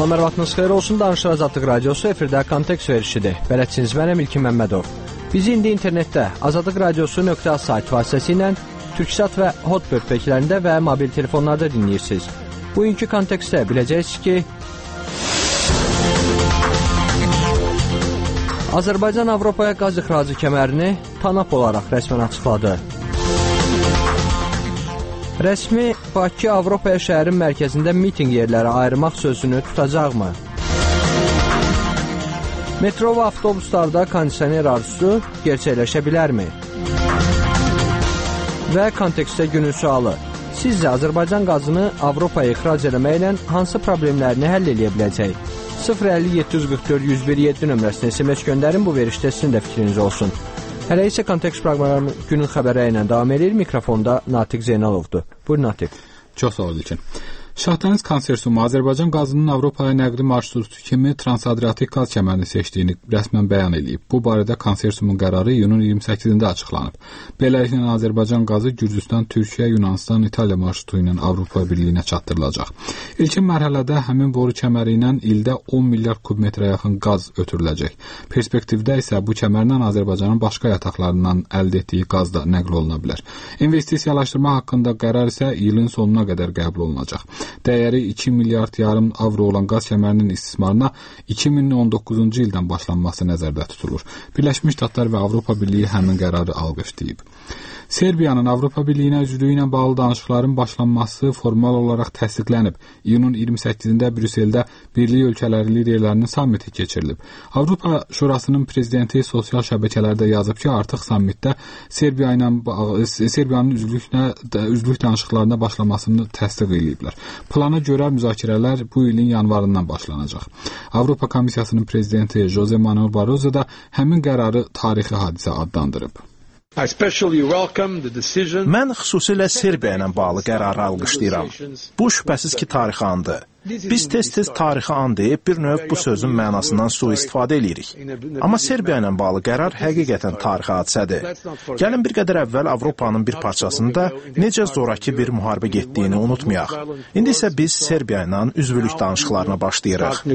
Salam, ərvatınız xeyir olsun. Danışır Azadlıq Radiosu efirdə kontekst verişidir. Bələdçiniz mənəm İlkin Məmmədov. Bizi indi internetdə azadlıqradiosu.az sayt vasitəsilə Türksat və Hotbird peklərində və mobil telefonlarda dinləyirsiniz. Bugünkü kontekstdə biləcəksiniz ki, Azərbaycan Avropaya qaz ixracı kəmərini TANAP olaraq rəsmən açıqladı. Rəsmi Bakı Avropaya şəhərin mərkəzində miting yerləri ayırmaq sözünü tutacaqmı? Metro və avtobuslarda kondisioner arzusu gerçəkləşə bilərmi? Və kontekstdə günün sualı. Sizcə Azərbaycan qazını Avropaya ixrac eləməklə hansı problemlərini həll edə biləcək? 050-744-101-7 nömrəsində SMS göndərin, bu verişdə sizin də fikriniz olsun. Hələ isə kontekst proqramı günün xəbəri ilə davam edir. Mikrofonda Natiq Zeynalovdur. Buyurun Natiq. Çox sağ olun İlkin. Şahdəniz Konsorsiumu Azərbaycan qazının Avropaya nəqli marşrutu kimi Transadriatik qaz kəmərini seçdiyini rəsmən bəyan edib. Bu barədə Konsorsiumun qərarı iyunun 28-də açıqlanıb. Beləliklə Azərbaycan qazı Gürcüstan, Türkiyə, Yunanistan, İtaliya marşrutu ilə Avropa Birliyinə çatdırılacaq. İlkin mərhələdə həmin boru kəməri ilə ildə 10 milyard kubmetrə yaxın qaz ötürüləcək. Perspektivdə isə bu kəmərlə Azərbaycanın başqa yataqlarından əldə etdiyi qaz da nəql oluna bilər. İnvestisiyalaşdırma haqqında qərar isə ilin sonuna qədər qəbul olunacaq. Dəyəri 2 milyard yarım avro olan qaz kəmərinin istismarına 2019-cu ildən başlanması nəzərdə tutulur. Birləşmiş Ştatlar və Avropa Birliyi həmin qərarı alqışlayıb. Serbiyanın Avropa Birliyinə üzvlüyü ilə bağlı danışıqların başlanması formal olaraq təsdiqlənib. İyunun 28-də Brüsseldə Birlik ölkələri liderlərinin sammiti keçirilib. Avropa Şurasının prezidenti sosial şəbəkələrdə yazıb ki, artıq sammitdə Serbiyanın üzvlük danışıqlarına başlamasını təsdiq ediblər. Plana görə müzakirələr bu ilin yanvarından başlanacaq. Avropa Komissiyasının prezidenti Jose Manuel Barroso da həmin qərarı tarixi hadisə adlandırıb. Mən xüsusilə Serbiya ilə bağlı qərarı alqışlayıram. Bu şübhəsiz ki, tarixi andır. Biz tez-tez tarixi an deyib bir növ bu sözün mənasından sui-istifadə edirik. Amma Serbiya ilə bağlı qərar həqiqətən tarixi hadisədir. Gəlin bir qədər əvvəl Avropanın bir parçasında necə zoraki bir müharibə getdiyini unutmayaq. İndi isə biz Serbiya ilə üzvlük danışıqlarına başlayırıq.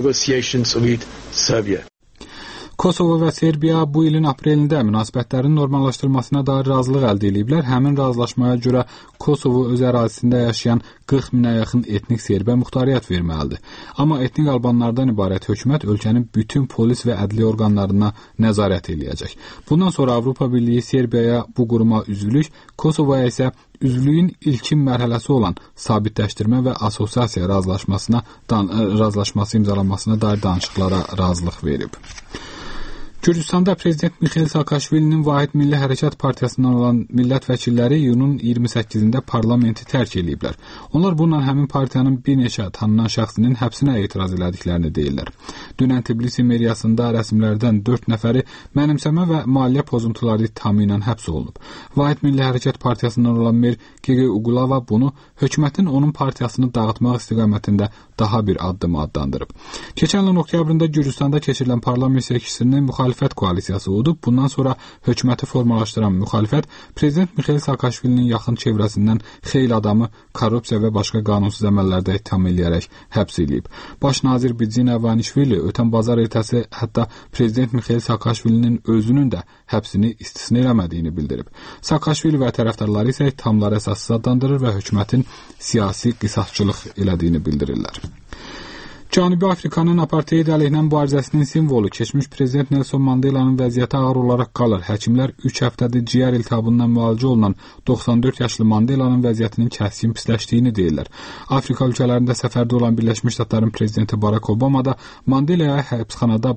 Kosovo və Serbiya bu ilin aprelində münasibətlərin normallaşdırılmasına dair razılıq əldə ediblər. Həmin razılaşmaya görə Kosovo öz ərazisində yaşayan 40 minə yaxın etnik Serbiya muxtariyyət verməlidir. Amma etnik albanlardan ibarət hökumət ölkənin bütün polis və ədliyyə orqanlarına nəzarət eləyəcək. Bundan sonra Avropa Birliyi Serbiyaya bu quruma üzvlük, Kosovoya isə üzvlüyün ilkin mərhələsi olan sabitləşdirmə və assosiasiya razılaşması imzalanmasına dair danışıqlara razılıq verib. Gürcüstanda Prezident Mixail Saakashvilinin Vahid Milli Hərəkat Partiyasından olan millət vəkilləri iyunun 28-də parlamenti tərk ediblər. Onlar bununla həmin partiyanın bir neçə tanınan şəxsinin həbsinə etiraz elədiklərini deyirlər. Dünən Tbilisi meriyasında rəsmilərdən 4 nəfəri mənimsəmə və maliyyə pozuntuları ittihamı ilə həbs olunub. Vahid Milli Hərəkat Partiyasından olan mer Gege Uğulava bunu hökumətin onun partiyasını dağıtmaq istiqamətində daha bir addım adlandırıb. Keçən ilin oktyabrında Gürcüstanda keçirilən parlament seçkilərinin müxalifət koalisiyası olub. Bundan sonra hökuməti formalaşdıran müxalifət Prezident Mixail Saakashvilinin yaxın çevrəsindən xeyli adamı korrupsiya və başqa qanunsuz əməllərdə ittiham eləyərək həbs edib. Baş nazir Bidzina Ivanishvili ötən bazar ertəsi hətta Prezident Mixail Saakashvilinin özünün də həbsini istisna eləmədiyini bildirib. Saakashvili və tərəfdarları isə ittihamları əsassız adlandırır və hökumətin siyasi qisasçılıq elədiyini bildirirlər. Cənubi Afrikanın apartheid əleyhinə mübarizəsinin simvolu keçmiş prezident Nelson Mandelanın vəziyyəti ağır olaraq qalır. Həkimlər 3 həftədir ciyər iltihabından müalicə olunan 94 yaşlı Mandelanın vəziyyətinin kəskin pisləşdiyini deyirlər. Afrika ölkələrində səfərdə olan Birləşmiş Ştatların prezidenti Barack Obama da Mandelaya xəstəxanada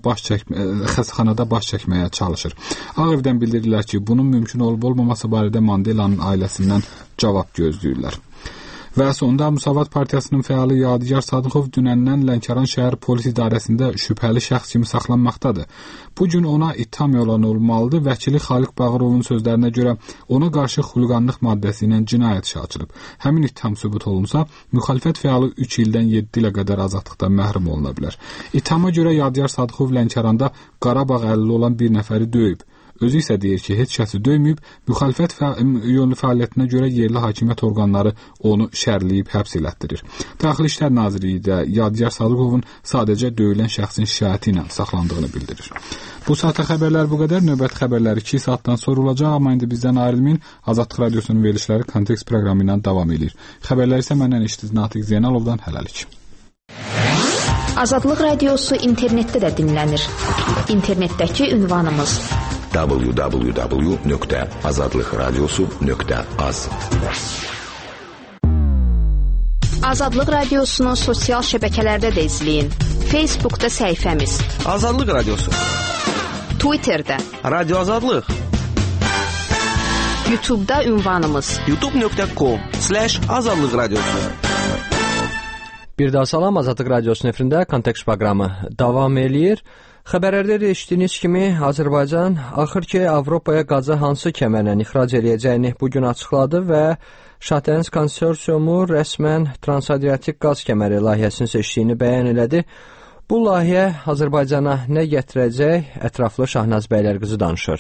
baş çəkməyə çalışır. Ağ Evdən bildirirlər ki, bunun mümkün olub-olmaması barədə Mandelanın ailəsindən cavab gözləyirlər. Və sonda Müsavat Partiyasının fəalı Yadigar Sadıxov dünəndən Lənkəran şəhər polis idarəsində şübhəli şəxs kimi saxlanmaqdadır. Bu gün ona ittiham elan olunmalıdır. Vəkili Xaliq Bağırovun sözlərinə görə ona qarşı xuliqanlıq maddəsi ilə cinayət işi açılıb. Həmin ittiham sübut olunsa, müxalifət fəalı 3 ildən 7 ilə qədər azadlıqdan məhrum oluna bilər. İttihama görə Yadigar Sadıxov Lənkəranda Qarabağ əlilli olan bir nəfəri döyüb. Özü isə deyir ki, heç kəsi döyməyib, müxalifət yönlü fəaliyyətinə görə yerli hakimiyyət orqanları onu şərləyib həbs elətdirir. Daxili İşlər Nazirliyi də Yadigar Sadıqovun sadəcə döyülən şəxsin şikayəti ilə saxlandığını bildirir. Bu saata xəbərlər bu qədər. Növbəti xəbərlər 2 saatdan sonra olacaq, amma indi bizdən ayrılmayın. Azadlıq Radiosunun verilişləri Kontekst proqramı ilə davam edir. Xəbərlər isə məndən eşitdiniz Natiq Zeynalovdan hələlik. Azadlıq Radiosu internetdə də dinlənir. İnternetdəki ünvanımız www.azadlıqradiosu.az. Azadlıq Radiosunun sosial şəbəkələrdə də izləyin. Facebookda səhifəmiz Azadlıq Radiosu, Twitterdə Radio Azadlıq, YouTube'da ünvanımız youtube.com/Azadlıq Radiosu. Bir daha salam, Azadlıq Radiosunun efirində Kontekst proqramı davam eləyir. Xəbərlərdə də eşitdiyiniz kimi Azərbaycan axır ki Avropaya qazı hansı kəmərlə ixrac edəcəyini bugün açıqladı və Şahdəniz konsorsiumu rəsmən Transadriatik qaz kəməri layihəsini seçdiyini bəyan elədi. Bu layihə Azərbaycana nə gətirəcək? Ətraflı Şahnaz Bəylərqızı danışır.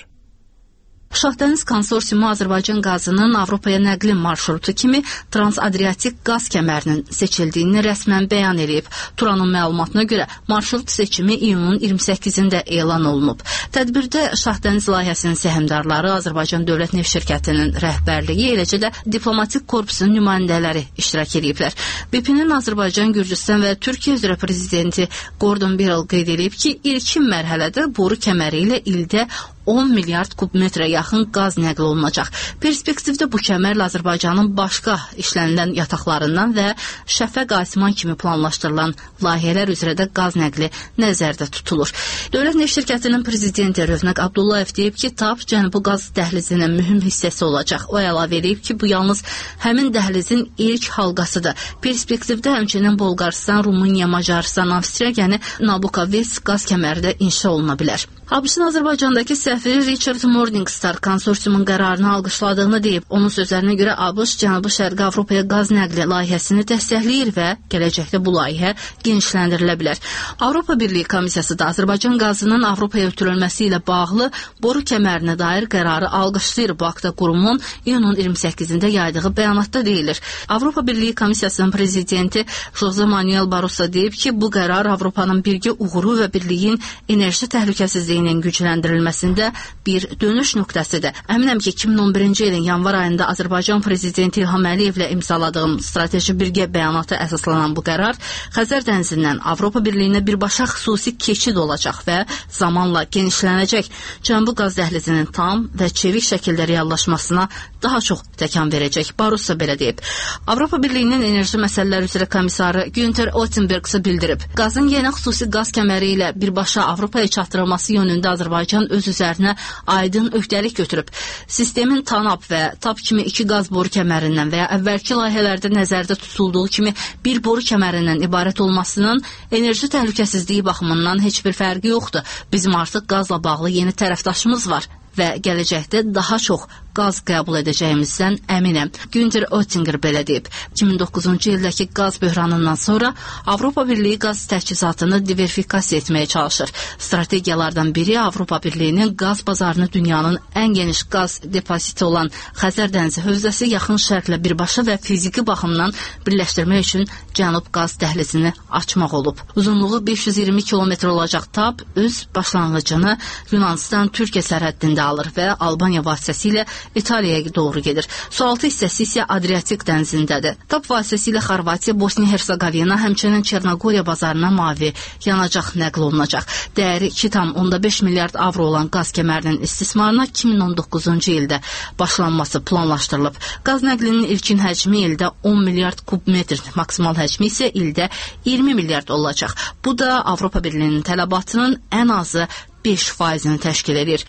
Şahdəniz konsorsiumu Azərbaycan qazının Avropaya nəqli marşrutu kimi Transadriatik qaz kəmərinin seçildiyini rəsmən bəyan edib. Turanın məlumatına görə marşrut seçimi iyunun 28-də elan olunub. Tədbirdə Şahdəniz layihəsinin səhmdarları, Azərbaycan Dövlət Neft Şirkətinin rəhbərliyi, eləcə də diplomatik korpusun nümayəndələri iştirak ediblər. BP-nin Azərbaycan, Gürcüstan və Türkiyə üzrə prezidenti Gordon Birrell qeyd edib ki, ilkin mərhələdə boru kəməri ilə ildə 10 milyard kubmetrə yaxın qaz nəql olunacaq. Perspektivdə bu kəmərlə Azərbaycanın başqa işlənilən yataqlarından və Şəfəq Asiman kimi planlaşdırılan layihələr üzrə də qaz nəqli nəzərdə tutulur. Dövlət Neft Şirkətinin prezidenti Rövnəq Abdullayev deyib ki, TAP Cənubi qaz dəhlizinin mühüm hissəsi olacaq. O əlavə edib ki, bu yalnız həmin dəhlizin ilk halqasıdır. Perspektivdə həmçinin Bolqarıstan, Rumıniya, Macaristan, Avstriya, yəni Nabucco-Vest qaz kəməri də inşa oluna bilər. ABŞ-ın Azərbaycandakı səfiri Richard Morningstar konsorsiumun qərarını alqışladığını deyib. Onun sözlərinə görə ABŞ Cənubi-Şərqi Avropaya qaz nəqli layihəsini dəstəkləyir və gələcəkdə bu layihə genişləndirilə bilər. Avropa Birliyi Komissiyası da Azərbaycan qazının Avropaya ötürülməsi ilə bağlı boru kəmərinə dair qərarı alqışlayır. Bu haqda qurumun iyunun 28-də yaydığı bəyanatda deyilir. Avropa Birliyi Komissiyasının prezidenti Jose Manuel Barroso deyib ki, bu qərar Avropanın birgə uğuru və birliyin enerji təhlükəsizliyi gücləndirilməsində bir dönüş nöqtəsidir. Əminəm ki, 2011-ci ilin yanvar ayında Azərbaycan prezidenti İlham Əliyevlə imzaladığım strateji birgə bəyanata əsaslanan bu qərar Xəzər dənizindən Avropa Birliyinə birbaşa xüsusi keçid olacaq və zamanla genişlənəcək. Cənubi qaz dəhlizinin tam və çevik şəkildə reallaşmasına daha çox təkan verəcək. Barroso belə deyib. Avropa Birliyinin enerji məsələləri üzrə komissarı Günther Oettinger isə bildirib. Qazın yeni xüsusi qaz kəməri ilə birbaşa Avropaya çatdırılması yönündə Azərbaycan öz üzərinə aydın öhdəlik götürüb. Sistemin TANAP və TAP kimi 2 qaz boru kəmərindən və ya əvvəlki layihələrdə nəzərdə tutulduğu kimi bir boru kəmərindən ibarət olmasının enerji təhlükəsizliyi baxımından heç bir fərqi yoxdur. Bizim artıq qazla bağlı yeni tərəfdaşımız var və gələcəkdə daha çox qaz qəbul edəcəyimizdən əminəm. Günther Oettinger belə deyib. 2009-cu ildəki qaz böhranından sonra Avropa Birliyi qaz təchizatını diversifikasiya etməyə çalışır. Strategiyalardan biri Avropa Birliyinin qaz bazarını dünyanın ən geniş qaz depoziti olan Xəzər dənizi hövzəsi yaxın şərqlə birbaşa və fiziki baxımdan birləşdirmək üçün Cənub qaz dəhlizini açmaq olub. Uzunluğu 520 kilometr olacaq TAP öz başlanğıcını Yunanistan-Türkiyə sərhəddində alır və Albaniya vasitəsilə İtaliyaya doğru gedir. Sualtı hissəsi isə Adriatik dənizindədir. TAP vasitəsilə Xorvatiya, Bosniya-Hersegovina, həmçinin Çernogoriya bazarına mavi yanacaq nəql olunacaq. Dəyəri 2,5 milyard avro olan qaz kəmərinin istismarına 2019-cu ildə başlanması planlaşdırılıb. Qaz nəqlinin ilkin həcmi ildə 10 milyard kubmetr, maksimal həcmi isə ildə 20 milyard olacaq. Bu da Avropa Birliyinin tələbatının ən azı 5%-ni təşkil edir.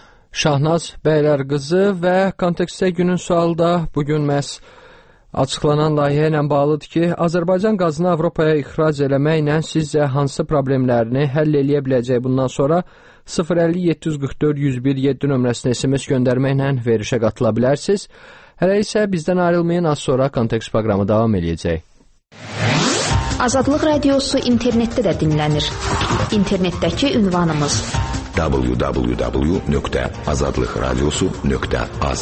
Şahnaz Bəylərqızı və kontekstdə günün sualı da bugün məhz açıqlanan layihə ilə bağlıdır ki, Azərbaycan qazını Avropaya ixrac eləməklə sizcə hansı problemlərini həll eləyə biləcək? Bundan sonra 050-744-101-7 nömrəsinə SMS göndərməklə verilişə qatıla bilərsiniz. Hələ isə bizdən ayrılmayın, az sonra kontekst proqramı davam eləyəcək. Azadlıq Radiosu internetdə də dinlənir. İnternetdəki ünvanımız www.azadlıqradiosu.az.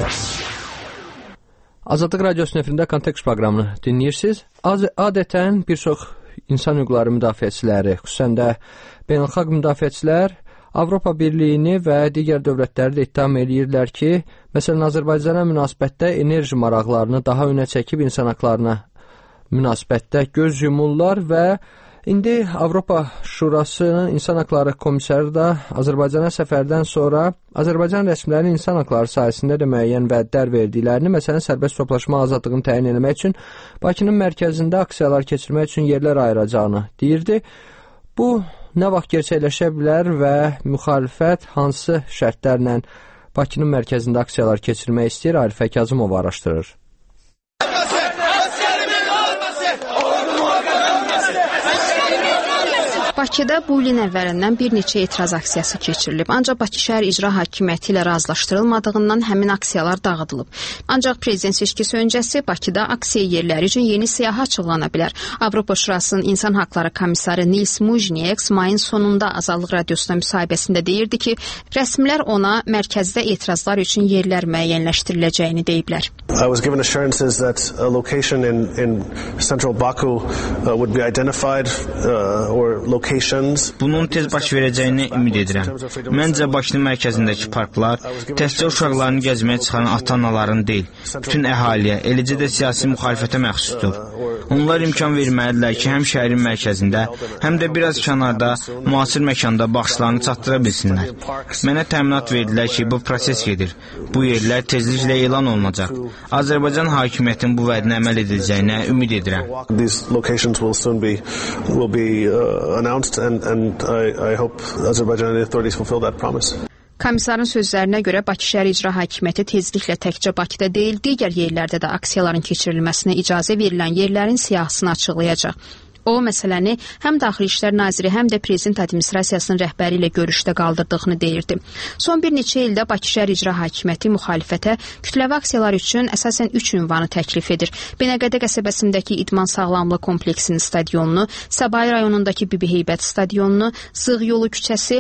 Azadlıq Radiosu nefrində kontekst proqramını dinləyirsiniz. Adətən bir çox insan hüquqları müdafiəçiləri, xüsusən də beynəlxalq müdafiəçilər Avropa Birliyini və digər dövlətləri də ittiham eləyirlər ki, məsələn, Azərbaycana münasibətdə enerji maraqlarını daha önə çəkib insan haqlarına münasibətdə göz yumurlar və indi Avropa Şurasının İnsan Haqları Komissarı da Azərbaycana səfərdən sonra Azərbaycan rəsmilərinin insan haqları sahəsində də müəyyən vədlər verdiklərini, məsələn, sərbəst toplaşma azadlığını təyin etmək üçün Bakının mərkəzində aksiyalar keçirmək üçün yerlər ayıracağını deyirdi. Bu nə vaxt gerçəkləşə bilər və müxalifət hansı şərtlərlə Bakının mərkəzində aksiyalar keçirmək istəyir? Arifə Kazımov araşdırır. Bakıda bu ilin əvvəlindən bir neçə etiraz aksiyası keçirilib. Ancaq Bakı şəhər icra hakimiyyəti ilə razılaşdırılmadığından həmin aksiyalar dağıdılıb. Ancaq prezident seçkisi öncəsi Bakıda aksiya yerləri üçün yeni siyahı açıqlana bilər. Avropa Şurasının İnsan Haqları Komissarı Nils Mujnieks mayın sonunda Azadlıq Radiosuna müsahibəsində deyirdi ki, rəsmilər ona mərkəzdə etirazlar üçün yerlər müəyyənləşdiriləcəyini deyiblər. I was given assurances that a location in central Baku would be identified or Bunun tez baş verəcəyini ümid edirəm. Məncə Bakının mərkəzindəki parklar təkcə uşaqlarını gəzməyə çıxan ata-anaların deyil, bütün əhaliyə, eləcə də siyasi müxalifətə məxsusdur. Onlar imkan verməlidirlər ki, həm şəhərin mərkəzində, həm də biraz kənarda, müasir məkanda baxışlarını çatdıra bilsinlər. Mənə təminat verdilər ki, bu proses gedir. Bu yerlər tezliklə elan olunacaq. Azərbaycan hakimiyyətinin bu vədinə əməl ediləcəyinə ümid edirəm. Announced and I hope Azerbaijani authorities fulfill that promise. Komissarın sözlərinə görə Bakı şəhər icra hakimiyyəti tezliklə təkcə Bakıda deyil, digər yerlərdə də aksiyaların keçirilməsinə icazə verilən yerlərin siyahısını açıqlayacaq. O məsələni həm Daxili İşlər Naziri, həm də Prezident Administrasiyasının rəhbəri ilə görüşdə qaldırdığını deyirdi. Son bir neçə ildə Bakı şəhər icra hakimiyyəti müxalifətə kütləvi aksiyalar üçün əsasən 3 ünvanı təklif edir. Binəqədə qəsəbəsindəki İdman Sağlamlıq kompleksinin stadionunu, Səbail rayonundakı Bibi Heybət stadionunu, Zığ yolu küçəsi,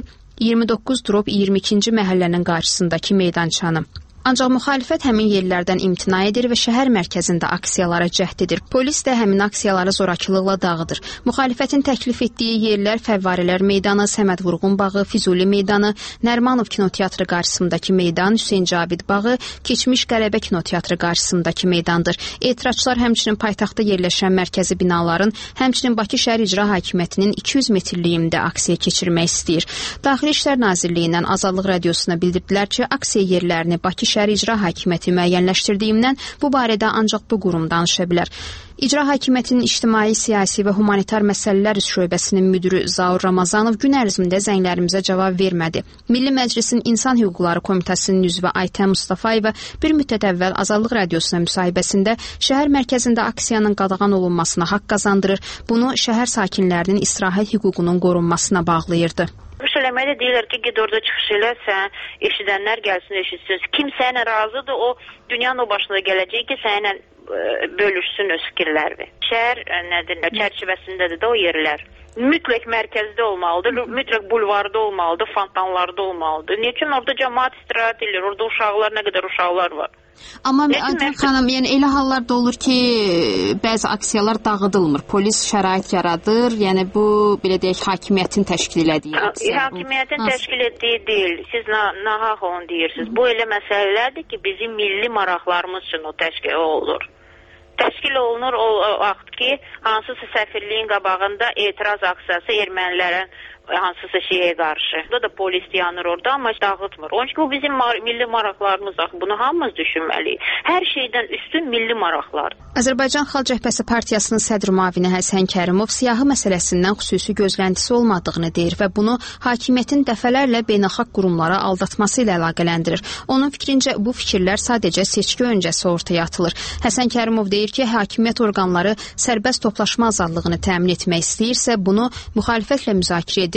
29-22-ci məhəllənin qarşısındakı meydançanı. Ancaq müxalifət həmin yerlərdən imtina edir və şəhər mərkəzində aksiyalara cəhd edir. Polis də həmin aksiyaları zorakılıqla dağıdır. Müxalifətin təklif etdiyi yerlər Fəvvarələr meydanı, Səməd Vurğun bağı, Füzuli meydanı, Nərmanov kinoteatrı qarşısındakı meydan, Hüseyn Cavid bağı, keçmiş Qələbə kinoteatrı qarşısındakı meydandır. Etirazçılar həmçinin paytaxtda yerləşən mərkəzi binaların, həmçinin Bakı şəhər icra hakimiyyətinin 200 metrliyində aksiya keçirmək istəyir. Daxili İşlər Nazirliyindən Azadlıq Radiosuna bildirdilər ki, aksiya yerlərini Bakı şəhər icra hakimiyyəti müəyyənləşdirdiyindən bu barədə ancaq bu qurum danışa bilər. İcra Hakimiyyətinin İctimai, Siyasi və Humanitar Məsələlər Şöbəsinin müdürü Zaur Ramazanov gün ərzində zənglərimizə cavab vermədi. Milli Məclisin İnsan Hüquqları Komitəsinin üzvü Aytən Mustafayeva bir müddət əvvəl Azadlıq Radiosuna müsahibəsində şəhər mərkəzində aksiyanın qadağan olunmasına haqq qazandırır, bunu şəhər sakinlərinin istirahət hüququnun qorunmasına bağlayırdı. Çıxış eləməyə deyirlər ki, ged orada çıxış elə, sən eşidənlər gəlsin, eşitsin. Kim sənə razıdır, o dünyanın o başına gələcək ki, sənə bölüşsün öz fikirlərini. Şəhər çərçivəsindədir də o yerlər. Mütləq mərkəzdə olmalıdır, mütləq bulvarda olmalıdır, fontanlarda olmalıdır. Niçin orada cəmaət istirahət edir, orada uşaqlar, nə qədər uşaqlar var. Amma Aytən xanım, yəni elə hallar da olur ki, bəzi aksiyalar dağıdılmır. Polis şərait yaradır. Yəni bu belə deyək hakimiyyətin təşkil etdiyi aksiya. Hakimiyyətin təşkil etdiyi deyil. Siz nahaq onu deyirsiniz. Bu elə məsələlərdir ki, bizim milli maraqlarımız üçün o təşkil olur. Təşkil olunur o vaxt ki, hansısa səfirliyin qabağında etiraz aksiyası ermənilərin hansısa şeyə qarşı. Burada da polis yanır orada, amma dağıtmır. Onun ki, bu bizim milli maraqlarımız. Bunu hamımız düşünməliyik. Hər şeydən üstün milli maraqlar. Azərbaycan Xalq Cəbhəsi Partiyasının sədr müavini Həsən Kərimov siyahı məsələsindən xüsusi gözləntisi olmadığını deyir və bunu hakimiyyətin dəfələrlə beynəlxalq qurumlara aldatması ilə əlaqələndirir. Onun fikrincə bu fikirlər sadəcə seçki öncəsi ortaya atılır. Həsən Kərimov deyir ki, hakimiyyət orqanları sərbəst toplaşma azadlığını təmin etmək istəyirsə, bunu müxalifətlə müzakirə edib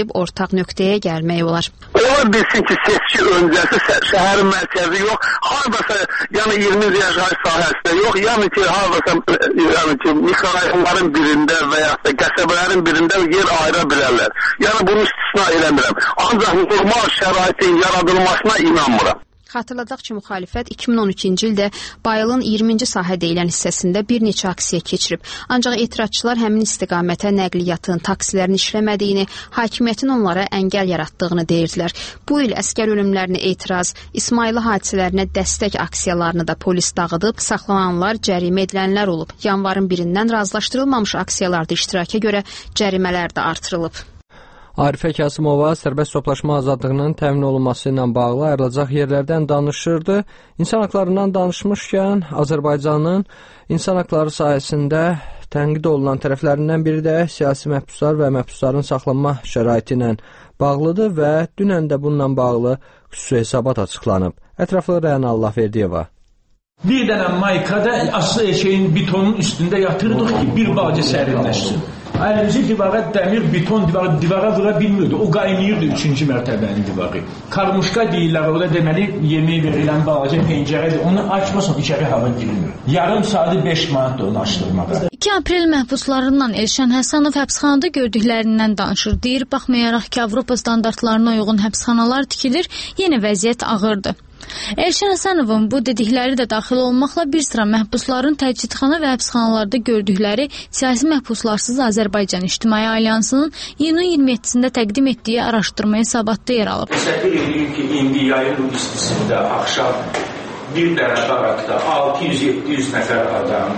edib ortaq nöqtəyə gəlmək olar. Ola bilsin ki, seçki öncəsi şəhərin mərkəzi yox, hardasa yəni 20 yaşayış sahəsində yox, yəni ki, hardasa mikrorayonların birində və ya qəsəbələrin birində yer ayıra bilərlər. Yəni bunu istisna eləmirəm. Ancaq normal şəraitin yaradılmasına inanmıram. Xatırladaq ki, müxalifət 2013-cü ildə Bayılın 20-ci sahə deyilən hissəsində bir neçə aksiya keçirib. Ancaq etirazçılar həmin istiqamətə nəqliyyatın, taksilərin işləmədiyini, hakimiyyətin onlara əngəl yaratdığını deyirdilər. Bu il əskər ölümlərinə etiraz, İsmayılı hadisələrinə dəstək aksiyalarını da polis dağıdıb, saxlananlar, cərimə edilənlər olub. Yanvarın 1-dən razılaşdırılmamış aksiyalarda iştiraka görə cərimələr də artırılıb. Arifə Kasımova sərbəst toplaşma azadlığının təmin olunması ilə bağlı ayrılacaq yerlərdən danışırdı. İnsan haqlarından danışmışkən, Azərbaycanın insan haqları sahəsində tənqid olunan tərəflərindən biri də siyasi məhbuslar və məhbusların saxlanma şəraiti ilə bağlıdır və dünən də bununla bağlı xüsusi hesabat açıqlanıb. Ətraflı Rəna Allahverdiyeva. Bir dənə maykada aslı eşeğin betonun üstündə yatırdıq ki, bir balaca sərinləşsin. Əlimizi divara, dəmir, beton divara vura bilmirdi. O qaynayırdı 3-cü mərtəbənin divarı. Karmuşka deyirlər, orada deməli yemək verilən balaca pəncərədir. Onu açmasan içəri hava girilmir. Yarım saatı 5 manatdır onu açdırmağa. 2 aprel məhbuslarından Elşən Həsənov həbsxanada gördüklərindən danışır. Deyir, baxmayaraq ki, Avropa standartlarına uyğun həbsxanalar tikilir, yenə vəziyyət ağırdır. Elşən Həsənovun bu dedikləri də daxil olmaqla bir sıra məhbusların təcridxana və həbsxanalarda gördükləri siyasi məhbuslarsız Azərbaycan İctimai Alyansının iyunun 27-sində təqdim etdiyi araşdırma hesabatda yer alıb. Təsəvvür edin ki, indi yayın istisində axşam bir dənə barakda 600-700 nəfər adam,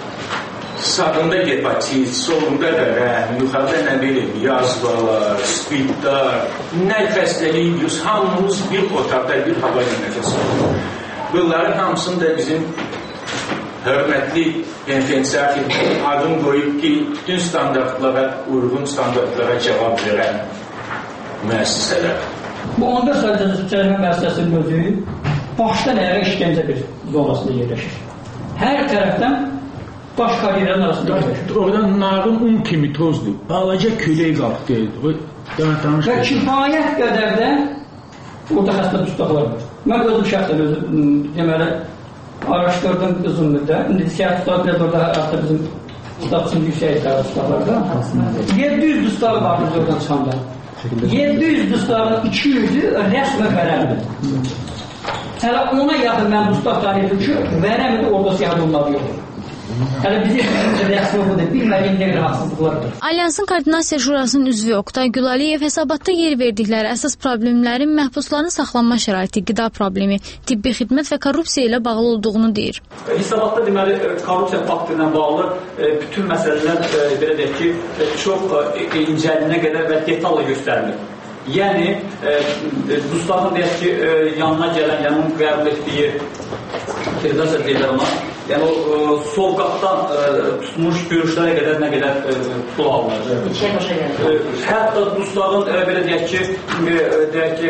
sağında hepatit, solunda vərəm, yuxarıda nə bilim, yazvalar, spidlar, nə xəstəlik, hamımız bir otaqda bir hava ilə nəfəs alır. Bunların hamısını da bizim hörmətli penitensiar adım qoyub ki, bütün standartlara, uyğun standartlara cavab verən müəssisələr. Bu 14 sayıcı cərimə müəssisəsinin özü başdan ayağa işgəncə bir zonasında yerləşir. Hər tərəfdən baş karyerlərin arasında yerləşir. Oradan narın un kimi tozdur. Balaca külək qalxdı. Və kifayət qədər də orada xəstə dustaqlar var. Mən özüm şəxsən deməli araşdırdım uzun müddət. İndi siyasi dustaq biraz orada hətta bizim dustaqçının yüksək iddia dustaqlarda 700 dustaq var biz oradan çıxanda. 700 dustaqın 200'ü rəsmən vərəmdir. Hələ ona yaxın mən dustaq tanıyırdım ki, vərəmdə orada siyah olmalı yoxdur. Alyansın Koordinasiya Şurasının üzvü Oktay Gülaliyev hesabatda yer verdikləri əsas problemlərin məhbusların saxlanma şəraiti, qida problemi, tibbi xidmət və korrupsiya ilə bağlı olduğunu deyir. Hesabatda deməli korrupsiya faktı ilə bağlı bütün məsələlər belə deyək ki, çox incəliyinə qədər və detallı göstərilir. Yəni, dustaqın deyək ki, yanına gələn, yanının qəbul etdiyi utilizasiya deyirlər ona, yəni o sovqatdan tutmuş görüşlərə qədər nə qədər pul alınır. Hətta dustaqın belə deyək ki,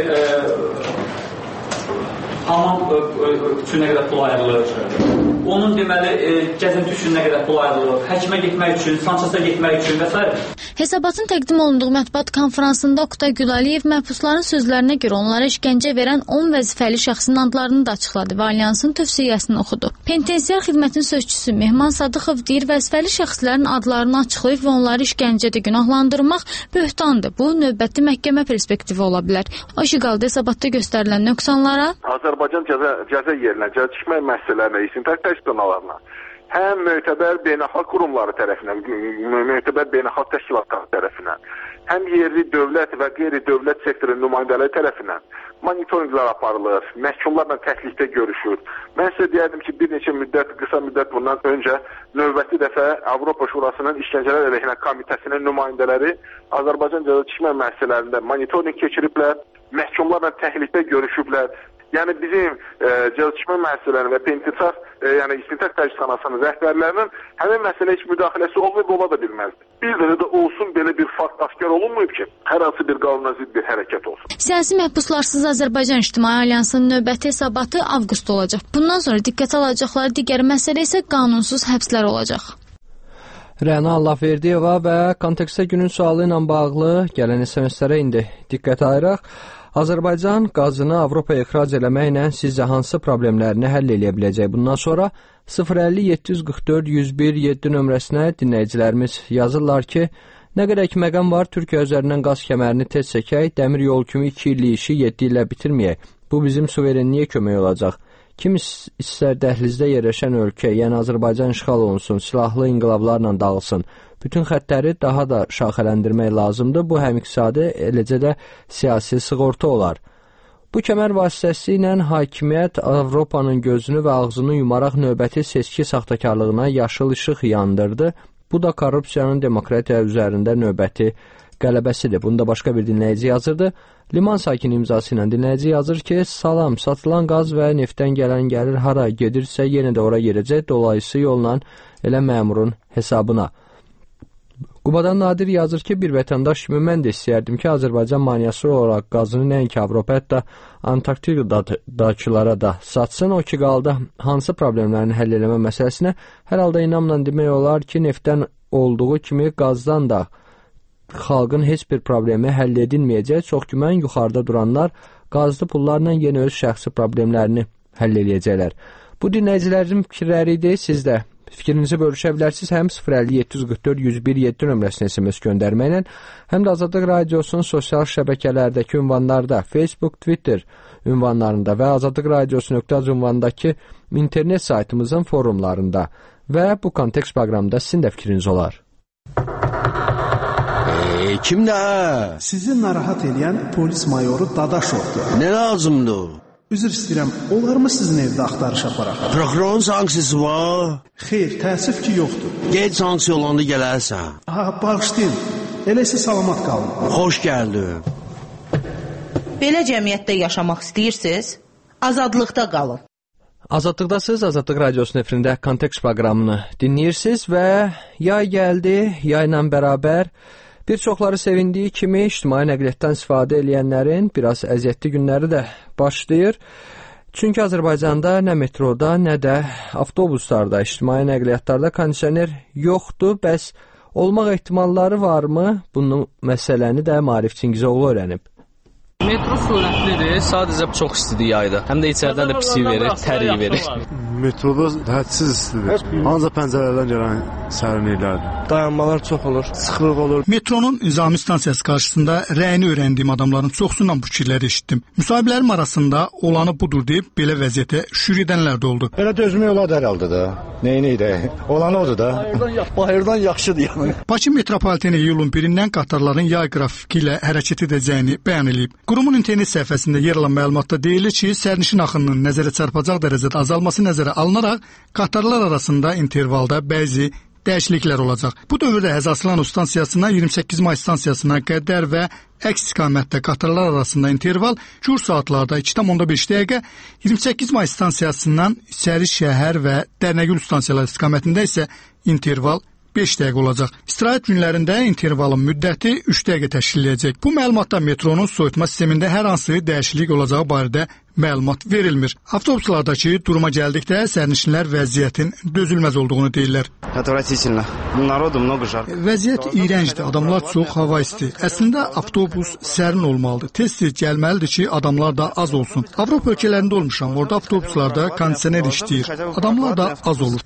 hamam üçün nə qədər pul ayrılır. Onun deməli gəzinti üçün nə qədər pul ayrılır, həkimə getmək üçün, Sançasa getmək üçün və s. Hesabatın təqdim olunduğu mətbuat konfransında Oktay Gülaliyev məhbusların sözlərinə görə onlara işgəncə verən 10 vəzifəli şəxsin adlarını da açıqladı və Alyansın tövsiyəsini oxudu. Penitensiar xidmətin sözçüsü Mehman Sadıxov deyir, vəzifəli şəxslərin adlarını açıqlayıb və onları işgəncədə günahlandırmaq böhtandır. Bu, növbəti məhkəmə perspektivi ola bilər. O qaldı hesabatda göstərilən nöqsanlara Azərbaycan cəza yerinə, cəzaçəkmə müəssisələrinə, istintaq təşkilatlarına, həm mötəbər beynəlxalq qurumları tərəfindən, mötəbər beynəlxalq təşkilatları tərəfindən, həm yerli dövlət və qeyri-dövlət sektorun nümayəndələri tərəfindən monitorinqlər aparılır, məhkumlarla təklikdə görüşür. Mən sizə deyərdim ki, bir neçə qısa müddət bundan öncə növbəti dəfə Avropa Şurasının İşgəncələr əleyhinə komitəsinin nümayəndələri Azərbaycan cəzaçəkmə müəssisələrində monitorinq keçiriblər, məhkumlarla təklikdə görüşüblər. Yəni bizim cəzaçəkmə müəssisələrinin və penitensiar, yəni istintaq təşkilatının rəhbərlərinin həmin məsələyə heç müdaxiləsi olmayıb, ola da bilməzdir. Bir də olsun belə bir fakt aşkar olunmayıb ki, hər hansı bir qanuna zidd bir hərəkət olsun. Siyasi məhbuslarsız Azərbaycan İctimai Alyansının növbəti hesabatı avqustda olacaq. Bundan sonra diqqətə alacaqları digər məsələ isə qanunsuz həbslər olacaq. Rəna Allahverdiyeva və kontekstdə günün sualı ilə bağlı gələn SMS-lərə indi diqqət ayıraq. Azərbaycan qazını Avropaya ixrac eləməklə sizcə hansı problemlərini həll edə biləcək? Bundan sonra 050-744-101-7 nömrəsinə dinləyicilərimiz yazırlar ki, nə qədər ki məqam var, Türkiyə üzərindən qaz kəmərini tez çəkək, dəmir yol kimi 2 illik işi 7 illə bitirməyək. Bu bizim suverenliyə kömək olacaq. Kim istər dəhlizdə yerləşən ölkə, yəni Azərbaycan işğal olunsun, silahlı inqilablarla dağılsın. Bütün xəttləri daha da şaxələndirmək lazımdır. Bu həm iqtisadi, eləcə də siyasi sığorta olar. Bu kəmər vasitəsilə hakimiyyət Avropanın gözünü və ağzını yumaraq növbəti seçki saxtakarlığına yaşıl işıq yandırdı. Bu da korrupsiyanın demokratiya üzərində növbəti qələbəsidir. Bunu da başqa bir dinləyici yazırdı. Liman sakini imzası ilə dinləyici yazır ki, salam, satılan qaz və neftdən gələn gəlir hara gedirsə yenə də ora gedəcək, dolayısı yolla elə məmurun hesabına. Qubadan Nadir yazır ki, bir vətəndaş kimi mən də istəyərdim ki, Azərbaycan maniyası olaraq qazını nəinki Avropa, hətta Antarktidadakılara da satsın. O ki qaldı hansı problemlərini həll eləmə məsələsinə hər halda inamla demək olar ki, neftdən olduğu kimi qazdan da xalqın heç bir problemi həll edilməyəcək. Çox güman yuxarıda duranlar qazlı pullarla yenə öz şəxsi problemlərini həll edəcəklər. Bu dinləyicilərin fikirləri idi. Siz də fikrinizi bölüşə bilərsiniz. Həm 050-744-101-7 nömrəsinə SMS göndərməklə, həm də Azadlıq Radiosunun sosial şəbəkələrdəki ünvanlarda, Facebook, Twitter ünvanlarında və Azadlıq Radiosu.az ünvanındakı internet saytımızın forumlarında və bu kontekst proqramında sizin də fikriniz olar. Kimdə? Sizi narahat edən polis mayoru Dadaşovdur. Nə lazımdır? Üzr istəyirəm, olarmı sizin evdə axtarış aparaq? Prokurorun sanksiyası var? Xeyr, təəssüf ki, yoxdur. Gec sanksiya olanda gələrsən. Bağışlayın, elə isə salamat qalın. Xoş gəldin. Belə cəmiyyətdə yaşamaq istəyirsiniz? Azadlıqda qalın. Azadlıqdasınız, Azadlıq Radiosunun efirində kontekst proqramını dinləyirsiniz və yay gəldi, yayla bərabər bir çoxları sevindiyi kimi ictimai nəqliyyatdan istifadə edənlərin biraz əziyyətli günləri də başlayır. Çünki Azərbaycanda nə metroda, nə də avtobuslarda, ictimai nəqliyyatlarda kondisioner yoxdur. Bəs olmaq ehtimalları varmı? Bunun məsələni də Maarif Çingizoğlu öyrənib. Metro sürətlidir, sadəcə çox istidir yayda. Həm də içərdən də pisi verir, təriyi verir. Metroda hədsiz istidir. Ancaq pəncərələrdən gələn sərinliklərdir. Dayanmalar çox olur, sıxlıq olur. Metronun Nizami stansiyası qarşısında rəyini öyrəndiyim adamların çoxsundan bu fikirləri eşitdim. Müsahiblərim arasında olanı budur deyib belə vəziyyətə şükür edənlər də oldu. Elə dözmək olar hər halda da. Neyini də? Olanı odur da. Bayırdan yaxşıdır yəni. Bakı metropoliteni iyulun 1-dən qatarların yay qrafiki ilə hərəkət edəcəyini bəyan edib. Qurumun internet səhifəsində yer alan məlumatda deyilir ki, sərnişin axınının nəzərə çarpacaq dərəcədə azalması nəzərə alınaraq qatarlar arasında intervalda bəzi dəyişikliklər olacaq. Bu dövrdə Həzasılan stansiyasına, 28 may stansiyasına qədər və əks istiqamətdə qatarlar arasında interval kür saatlarda 2,5 dəqiqə, 28 may stansiyasından içəri şəhər və Dərnəgül stansiyaları istiqamətində isə interval 5 dəqiqə olacaq. İstirahət günlərində intervalın müddəti 3 dəqiqə təşkil edəcək. Bu məlumatda metronun soyutma sistemində hər hansı dəyişiklik olacağı barədə məlumat verilmir. Avtobuslardakı duruma gəldikdə sərnişinlər vəziyyətin dözülməz olduğunu deyirlər. Vəziyyət iyrəncdir. Adamlar çox hava isti. Əslində avtobus sərin olmalıdır. Tez-tez gəlməlidir ki, adamlar da az olsun. Avropa ölkələrində olmuşam. Orada avtobuslarda kondisioner işləyir. Adamlar da az olur.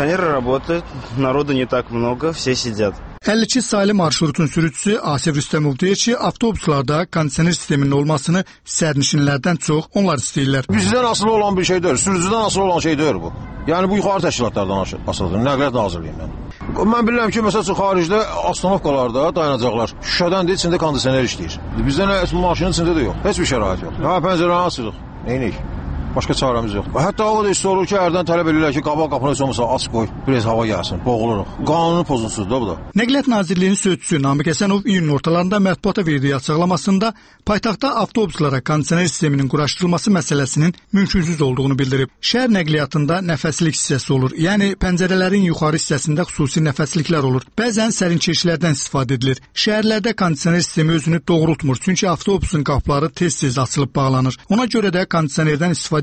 52 saylı marşrutun sürücüsü Asif Rüstəmov deyir ki, avtobuslarda kondisioner sisteminin olmasını sərnişinlərdən çox onlar istəyirlər. Bizdən asılı olan bir şey deyil, sürücüdən asılı olan şey deyil bu. Yəni bu yuxarı təşkilatlardan asılıdır, Nəqliyyat Nazirliyindən. Mən bilirəm ki, məsəl üçün xaricdə astanovkalarda dayanacaqlar. Şüşədəndir, içində kondisioner işləyir. Bizdə nə maşının içində də yox, heç bir şərait yox. Pəncərəni açırıq, neyinik? Başqa çarəmiz yox. Hətta o da isti olur ki, hərdən tələb edirlər ki, qabaq qapını heç olmasa aç qoy, biraz hava gəlsin, boğuluruq. Qanunun pozuntusudur da bu da. Nəqliyyat Nazirliyinin sözçüsü Namiq Həsənov iyunun ortalarında mətbuata verdiyi açıqlamasında paytaxtda avtobuslara kondisioner sisteminin quraşdırılması məsələsinin mümkünsüz olduğunu bildirib. Şəhər nəqliyyatında nəfəslik hissəsi olur. Yəni pəncərələrin yuxarı hissəsində xüsusi nəfəsliklər olur. Bəzən sərinkeşlərdən istifadə edilir. Şəhərlərdə kondisioner sistemi özünü doğrultmur, çünki avtobusun qapıları tez-tez açılıb bağlanır. Ona görə də kondisionerdən istifadə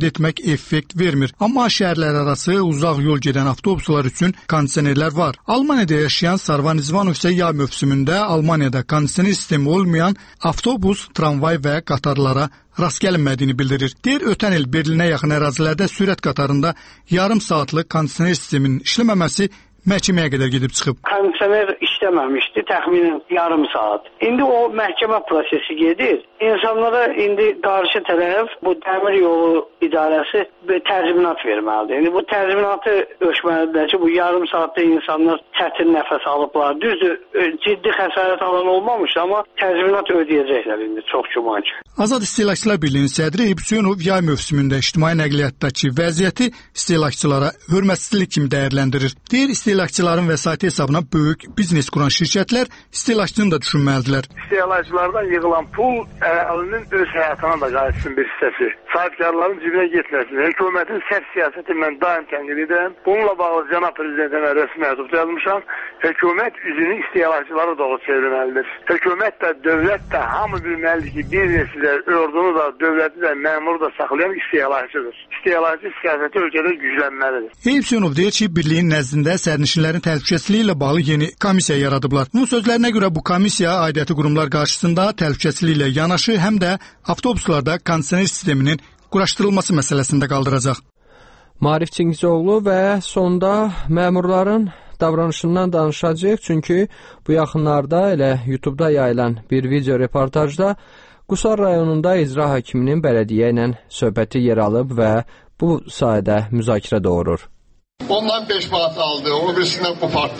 istifadə etmək effekt vermir. Amma şəhərlərarası uzaq yol gedən avtobuslar üçün kondisionerlər var. Almaniyada yaşayan Sarvan İzvanov isə yay mövsümündə Almaniyada kondisioner sistemi olmayan avtobus, tramvay və qatarlara rast gəlinmədiyini bildirir. Deyir, ötən il Berlinə yaxın ərazilərdə sürət qatarında yarım saatlıq kondisioner sisteminin işləməməsi məhkəməyə qədər gedib çıxıb. Kondisioner işləməmişdi, təxminən yarım saat. İndi o məhkəmə prosesi gedir. İnsanlara indi qarşı tərəf bu dəmir yolu idarəsi təzminat verməlidir. İndi bu təzminatı ölçməlidir ki, bu yarım saatda insanlar çətin nəfəs alıblar. Düzdür, ciddi xəsarət alan olmamış, amma təzminat ödəyəcəklər indi çox güman ki. Azad İstehlakçılar Birliyinin sədri Eyüp Hüseynov yay mövsümündə ictimai nəqliyyatdakı vəziyyəti istehlakçılara hörmətsizlik kimi dəyərləndirir. Deyir, istehlakçıların vəsaiti hesabına böyük biznes quran şirkətlər istehlakçını da düşünməlidirlər. İstehlakçılardan yığılan pul əhalinin öz həyatına da qayıtsın bir hissəsi. Sahibkarların cibinə getməsin. Hökumətin sərt siyasəti mən daim tənqid edirəm. Bununla bağlı cənab prezidentə rəsmi məktub yazmışam. Hökumət üzünü istehlakçılara doğru çevirməlidir. Hökumət də, dövlət də hamı bilməlidir ki, biznesçilər, ordunu da, dövləti də, məmuru da saxlayan istehlakçıdır. İstehlakçı siyasəti ölkədə güclənməlidir. Eyüp Hüseynov deyir ki, birliyin nəzdində sərnişinlərin təhlükəsizliyi ilə bağlı yeni komissiya yaradıblar. Bunun sözlərinə görə bu komissiya aidiyyəti qurumlar qarşısında təhlükəsizlik ilə yanaşı həm də avtobuslarda kondisioner sisteminin quraşdırılması məsələsində qaldıracaq. Maarif Çingizoğlu və sonda məmurların davranışından danışacağıq, çünki bu yaxınlarda elə YouTube-da yayılan bir video reportajda Qusar rayonunda icra hakiminin bələdiyyə ilə söhbəti yer alıb və bu sayədə müzakirə doğurur. Ondan 5 manat aldı, o birisindən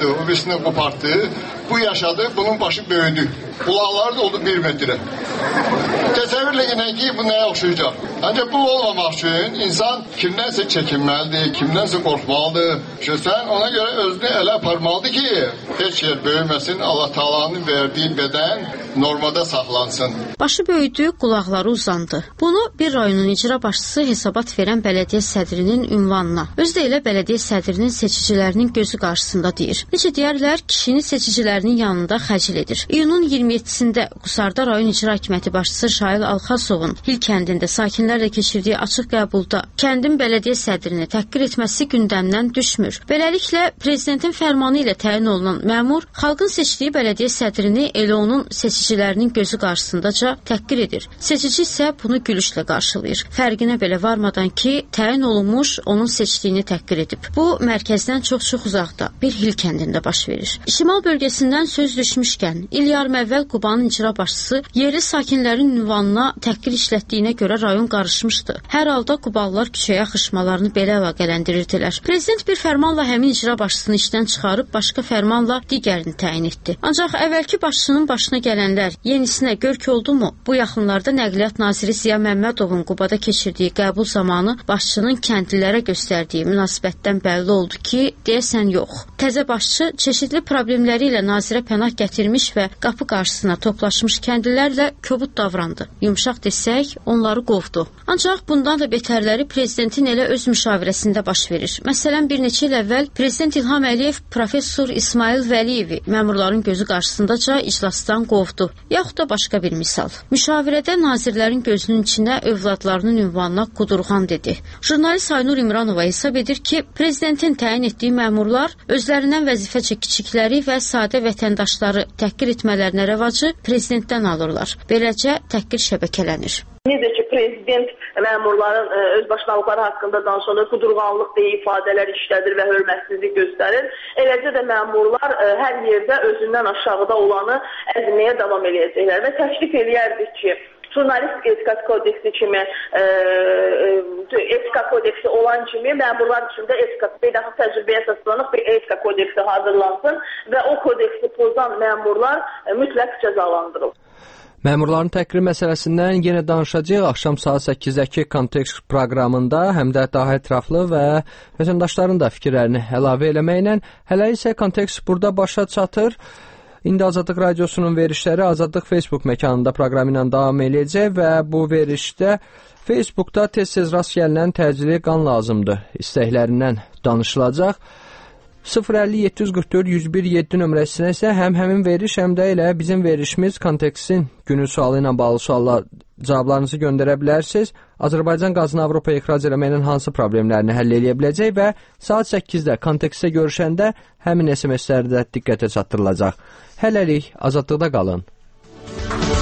qopartdı, bu yaşadı, bunun başı böyüdü. Kulağları da oldu 1 metre. Təsəvvürlə gəlin ki, bu nəyə oxşayacaq? Ancaq bu olmamaq üçün insan kimdənsə çəkinməlidir, kimdənsə qorxmalıdır. Sən ona görə özünü elə aparmalıdır ki, heç yer böyüməsin, Allah Taala'nın verdiyi bədən normada saxlansın. Başı böyüdü, qulaqları uzandı. Bunu bir rayonun icra başçısı hesabat verən bələdiyyə sədrinin ünvanına, özü də elə bələdiyyə sədrinin seçicilərinin gözü qarşısında deyir. Necə deyərlər, kişini seçicilərinin yanında xəcil edir. İyunun 27-sində Qusarda rayon icra hakimiyyəti başçısı Şail Alxasovun Hil kəndində sakinlərlə keçirdiyi açıq qəbulda kəndin bələdiyyə sədrini təhqir etməsi gündəmdən düşmür. Beləliklə, prezidentin fərmanı ilə təyin olunan məmur xalqın seçdiyi bələdiyyə sədrini elə onun seçicilərinin gözü qarşısındaca təhqir edir. Seçici isə bunu gülüşlə qarşılayır. Fərqinə belə varmadan ki, təyin olunmuş onun seçdiyini təhqir edib. Bu, mərkəzdən çox-çox uzaqda bir Hil kəndində baş verir. Şimal bölgəsindən söz düşmüşkən, il yarım əvvəl Qubanın icra başçısı yerli sakinlərin ünvanına təhqir işlətdiyinə görə rayon qarışmışdı. Hər halda Quballar küçəyə axışmalarını belə əlaqələndirirdilər. Prezident bir fərmanla həmin icra başçısını işdən çıxarıb başqa fərmanla digərini təyin etdi. Ancaq əvvəlki başçının başına gələnlər yenisinə görk oldu mu? Bu yaxınlarda Nəqliyyat naziri Ziya Məmmədovun Qubada keçirdiyi qəbul zamanı başçının kəndlilərə göstərdiyi münasibətdən bəlli oldu ki, deyəsən yox. Təzə başçı çeşidli problemləri ilə nazirə pənah gətirmiş və qapı qarşısına toplaşmış kəndlilərlə kobud davrandı. Yumşaq desək, onları qovdu. Ancaq bundan da betərləri prezidentin elə öz müşavirəsində baş verir. Məsələn, bir neçə il əvvəl prezident İlham Əliyev professor İsmail Vəliyevi məmurların gözü qarşısındaca iclasdan qovdu. Yaxud da başqa bir misal. Müşavirədə nazirlərin gözünün içində övladlarının ünvanına qudurğan dedi. Jurnalist Aynur İmranova hesab edir ki, prezidentin təyin etdiyi məmurlar özlərindən vəzifə çəkicikləri və sadə vətəndaşları təhqir etmələrinə rəvacı prezidentdən alırlar. Beləcə təhqir şəbəkələnir. Necə ki, prezident məmurların özbaşınalıqları haqqında danışanda qudurğanlıq deyə ifadələr işlədir və hörmətsizlik göstərir. Eləcə də məmurlar hər yerdə özündən aşağıda olanı əzməyə davam edəcəklər və təklif eləyərdik ki, jurnalist etika kodeksi kimi, etika kodeksi olan kimi məmurlar üçün də beynəlxalq təcrübəyə əsaslanıb bir etika kodeksi hazırlansın və o kodeksi pozan məmurlar mütləq cəzalandırılır. Məmurların təhqiri məsələsindən yenə danışacağıq. Axşam saat 8-dəki kontekst proqramında həm də daha ətraflı və vətəndaşların da fikirlərini əlavə eləməklə hələ isə kontekst burada başa çatır. İndi Azadlıq Radiosunun verişləri Azadlıq Facebook məkanında proqram ilə davam eləyəcək və bu verişdə Facebookda tez-tez rast gəlinən təcili qan lazımdır istəklərindən danışılacaq. 050 744 101 7 nömrəsinə isə həm həmin veriliş, həm də elə bizim verilişimiz kontekstin günün sualı ilə bağlı suallar cavablarınızı göndərə bilərsiniz. Azərbaycan qazını Avropaya ixrac eləməklə hansı problemlərini həll edə biləcək və saat 8-də kontekstdə görüşəndə həmin SMS-lər də diqqətə çatdırılacaq. Hələlik azadlıqda qalın.